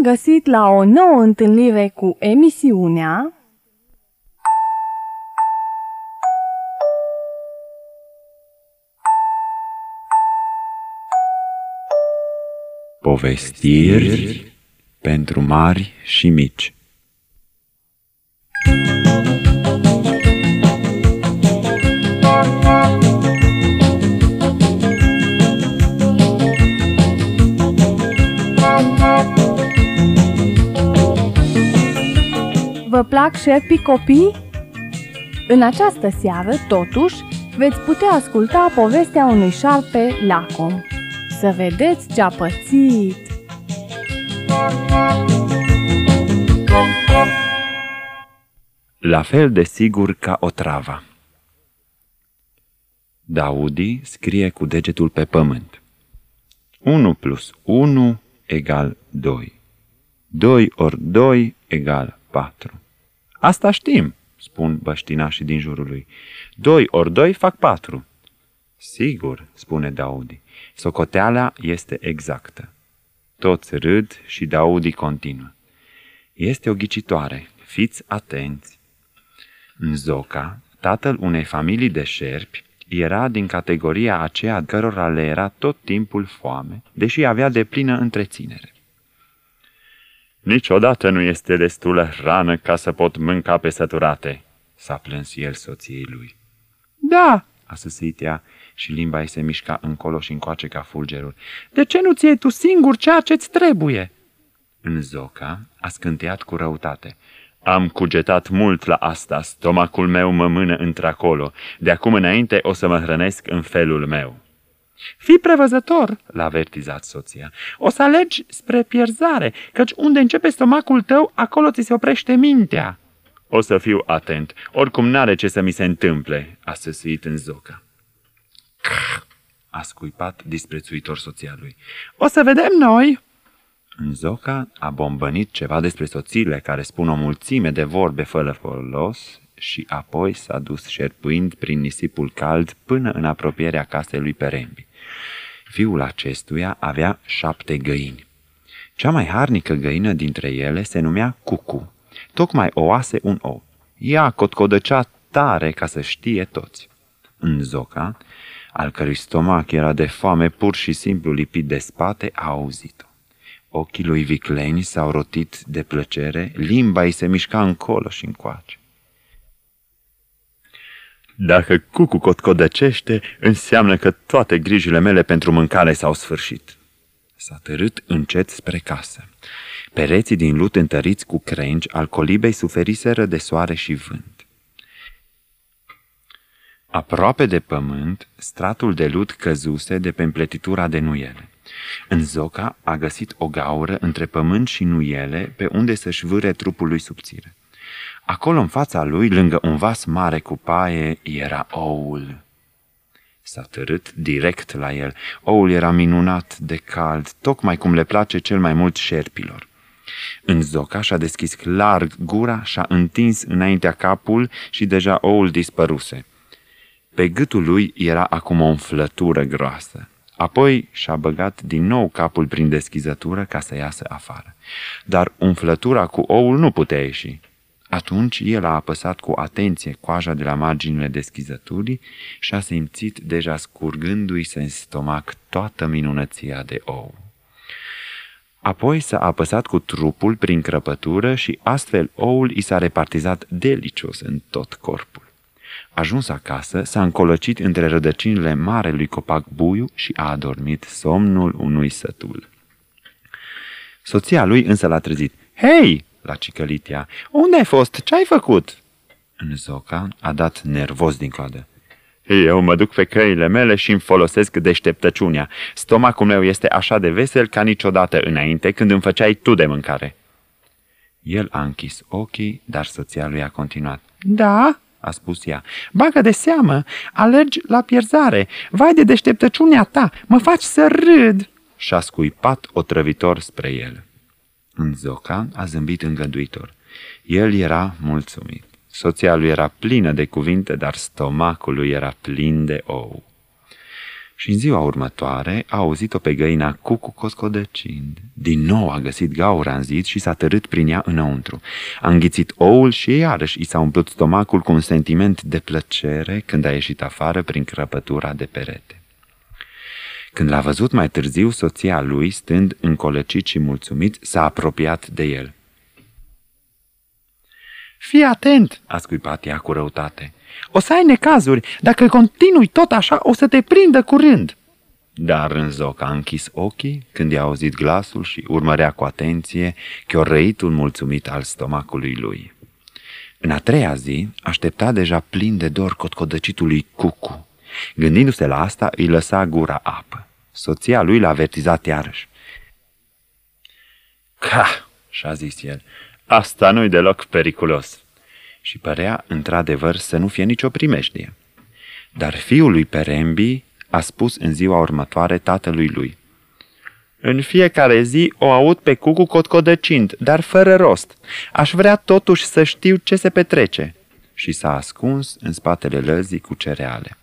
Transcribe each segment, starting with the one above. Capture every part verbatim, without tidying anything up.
Bun găsit la o nouă întâlnire cu emisiunea Povestiri pentru mari și mici. Vă plac șerpii, copii? În această seară, totuși, veți putea asculta povestea unui șarpe lacom. Să vedeți ce-a pățit! La fel de sigur ca o travă. Daudi scrie cu degetul pe pământ. unu plus unu egal doi. doi ori doi egal patru. Asta știm, spun băștinașii din jurul lui. doi ori doi fac patru. Sigur, spune Daudi, socoteala este exactă. Toți râd și Daudi continuă. Este o ghicitoare, fiți atenți. Nzoca, tatăl unei familii de șerpi, era din categoria aceea cărora le era tot timpul foame, deși avea deplină întreținere. Niciodată nu este destulă hrană ca să pot mânca pe săturate, s-a plâns el soției lui. Da, a săsit ea și limba ei se mișca încolo și încoace ca fulgerul. De ce nu ți iei tu singur ceea ce-ți trebuie? Nzoca a scânteiat cu răutate. Am cugetat mult la asta, stomacul meu mă mână într-acolo. De acum înainte o să mă hrănesc în felul meu. Fii prevăzător, l-a avertizat soția. O să alegi spre pierzare, căci unde începe stomacul tău, acolo ți se oprește mintea. O să fiu atent, oricum n-are ce să mi se întâmple, a săsuit Nzoca. A scuipat disprețuitor soția lui. O să vedem noi! Nzoca a bombănit ceva despre soțiile care spun o mulțime de vorbe fără folos și apoi s-a dus șerpuind prin nisipul cald până în apropierea casei lui Perembi. Fiul acestuia avea șapte găini. Cea mai harnică găină dintre ele se numea Cucu. Tocmai oase un ou. Ea cotcodăcea tare ca să știe toți. Nzoca, al cărui stomac era de foame pur și simplu lipit de spate, a auzit-o. Ochii lui vicleni s-au rotit de plăcere, limba îi se mișca încolo și încoace. Dacă Cucu cotcodăcește, înseamnă că toate grijile mele pentru mâncare s-au sfârșit. S-a târât încet spre casă. Pereții din lut întăriți cu crengi al colibei suferiseră de soare și vânt. Aproape de pământ, stratul de lut căzuse de pe împletitura de nuiele. Nzoca a găsit o gaură între pământ și nuiele pe unde să-și vâre trupul lui subțire. Acolo, în fața lui, lângă un vas mare cu paie, era oul. S-a târât direct la el. Oul era minunat de cald, tocmai cum le place cel mai mult șerpilor. Nzoca și-a deschis larg gura, și-a întins înaintea capul și deja oul dispăruse. Pe gâtul lui era acum o umflătură groasă. Apoi și-a băgat din nou capul prin deschizătură ca să iasă afară. Dar umflătura cu oul nu putea ieși. Atunci el a apăsat cu atenție coaja de la marginile deschizăturii și a simțit deja scurgându-i se în stomac toată minunăția de ou. Apoi s-a apăsat cu trupul prin crăpătură și astfel oul i s-a repartizat delicios în tot corpul. Ajuns acasă, s-a încolăcit între rădăcinile marelui copac buiu și a adormit somnul unui sătul. Soția lui însă l-a trezit. Hei! L-a cicălit ea. Unde ai fost? Ce ai făcut? Nzoca a dat nervos din coadă. Eu mă duc pe căile mele și îmi folosesc deșteptăciunea. Stomacul meu este așa de vesel ca niciodată înainte când îmi făceai tu de mâncare. El a închis ochii, dar soția lui a continuat. Da? A spus ea. Bagă de seamă, alergi la pierzare. Vai de deșteptăciunea ta, mă faci să râd. Și-a scuipat otrăvitor spre el. Nzoca a zâmbit îngăduitor. El era mulțumit. Soția lui era plină de cuvinte, dar stomacul lui era plin de ou. Și în ziua următoare a auzit-o pe găina Cucu coscodăcind. Din nou a găsit gaura în zid și s-a târât prin ea înăuntru. A înghițit oul și iarăși i s-a umplut stomacul cu un sentiment de plăcere când a ieșit afară prin crăpătura de perete. Când l-a văzut mai târziu, soția lui, stând încolăcit și mulțumit, s-a apropiat de el. Fii atent, a scuipat ea cu răutate. O să ai necazuri. Dacă continui tot așa, o să te prindă curând. Dar Înzoca a închis ochii când i-a auzit glasul și urmărea cu atenție chiorăitul mulțumit al stomacului lui. În a treia zi, aștepta deja plin de dor cotcodăcitul lui Cucu. Gândindu-se la asta, îi lăsa gura apă. Soția lui l-a avertizat iarăși. Ca, și-a zis el, asta nu-i deloc periculos. Și părea, într-adevăr, să nu fie nicio primejdie. Dar fiul lui Perembi a spus în ziua următoare tatălui lui. În fiecare zi o aud pe Cucu cotcodăcind, dar fără rost. Aș vrea totuși să știu ce se petrece. Și s-a ascuns în spatele lăzii cu cereale.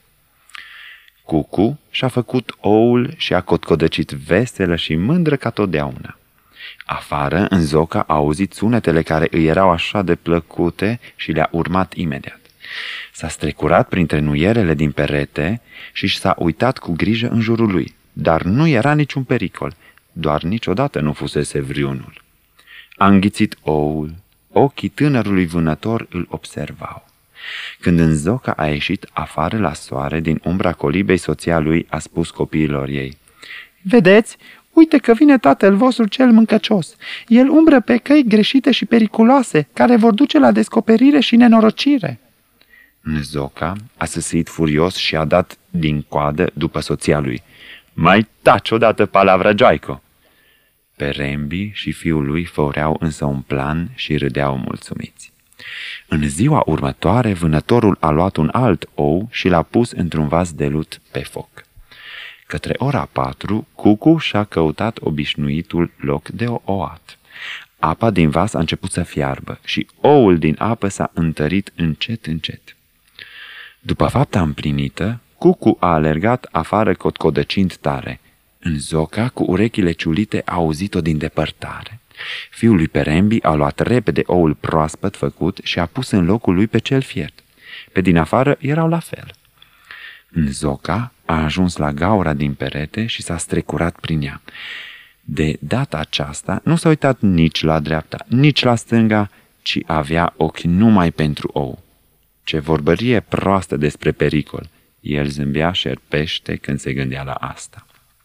Cucu și-a făcut oul și a cotcodăcit veselă și mândră ca totdeauna. Afară, în zoca, a auzit sunetele care îi erau așa de plăcute și le-a urmat imediat. S-a strecurat printre nuierele din perete și s-a uitat cu grijă în jurul lui, dar nu era niciun pericol, doar niciodată nu fusese vreunul. A înghițit oul, ochii tânărului vânător îl observau. Când în zoca a ieșit afară la soare, din umbra colibei, soția lui a spus copiilor ei. Vedeți? Uite că vine tatăl vostru cel mâncăcios. El umbră pe căi greșite și periculoase, care vor duce la descoperire și nenorocire. Zoca a săsit furios și a dat din coadă după soția lui. Mai taci odată, palavra Joico! Perembi și fiul lui făureau însă un plan și râdeau mulțumiți. În ziua următoare, vânătorul a luat un alt ou și l-a pus într-un vas de lut pe foc. Către ora patru, Cucu și-a căutat obișnuitul loc de oat. Apa din vas a început să fiarbă și oul din apă s-a întărit încet, încet. După fapta împlinită, Cucu a alergat afară cotcodăcind tare. În zoca, cu urechile ciulite, a auzit-o din depărtare. Fiul lui Perembi a luat repede oul proaspăt făcut și a pus în locul lui pe cel fiert. Pe din afară erau la fel. În zoca a ajuns la gaura din perete și s-a strecurat prin ea. De data aceasta nu s-a uitat nici la dreapta, nici la stânga, ci avea ochi numai pentru ou. Ce vorbărie proastă despre pericol! El zâmbea șerpește când se gândea la asta.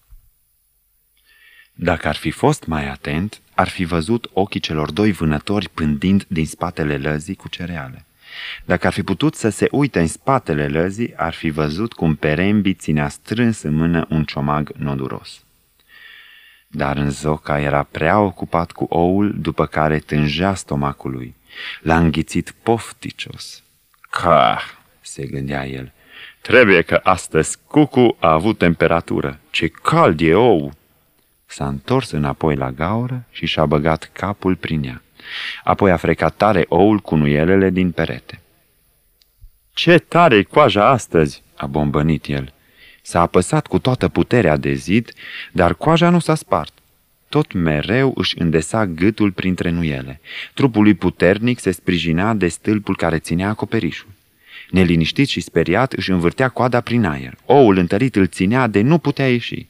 Dacă ar fi fost mai atent, ar fi văzut ochii celor doi vânători pândind din spatele lăzii cu cereale. Dacă ar fi putut să se uite în spatele lăzii, ar fi văzut cum Perembi ținea strâns în mână un ciomag noduros. Dar în zoca era prea ocupat cu oul, după care tângea stomacul lui. L-a înghițit pofticios. Ca, se gândea el, trebuie că astăzi Cucu a avut temperatură. Ce cald e ou! S-a întors înapoi la gaură și și-a băgat capul prin ea. Apoi a frecat tare oul cu nuielele din perete. Ce tare-i coaja astăzi!" a bombănit el. S-a apăsat cu toată puterea de zid, dar coaja nu s-a spart. Tot mereu își îndesa gâtul printre nuiele. Trupul lui puternic se sprijinea de stâlpul care ținea acoperișul. Neliniștit și speriat își învârtea coada prin aer. Oul întărit îl ținea de nu putea ieși.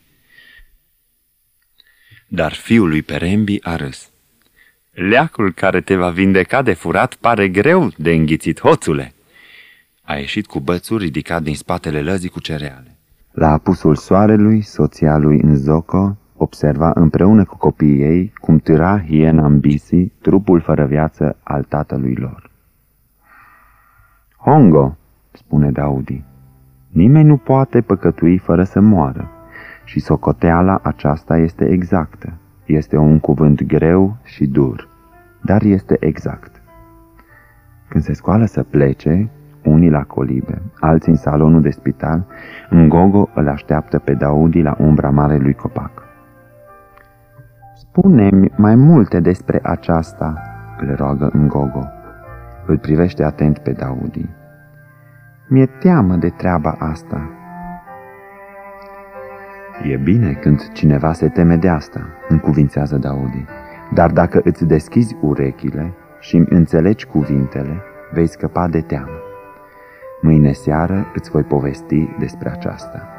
Dar fiul lui Perembi a râs. Leacul care te va vindeca de furat pare greu de înghițit, hoțule. A ieșit cu bățul ridicat din spatele lăzii cu cereale. La apusul soarelui, soția lui Nzoco observa împreună cu copiii ei cum târa hiena în bisi trupul fără viață al tatălui lor. Hongo, spune Daudi, nimeni nu poate păcătui fără să moară și socoteala aceasta este exactă. Este un cuvânt greu și dur, dar este exact. Când se scoală să plece, unii la colibe, alții în salonul de spital, Ngogo îl așteaptă pe Daudi la umbra marelui copac. Spune-mi mai multe despre aceasta, îl roagă Ngogo. Îl privește atent pe Daudi. Mi-e teamă de treaba asta. E bine când cineva se teme de asta, încuvințează Daudi, dar dacă îți deschizi urechile și îmi înțelegi cuvintele, vei scăpa de teamă. Mâine seară îți voi povesti despre aceasta.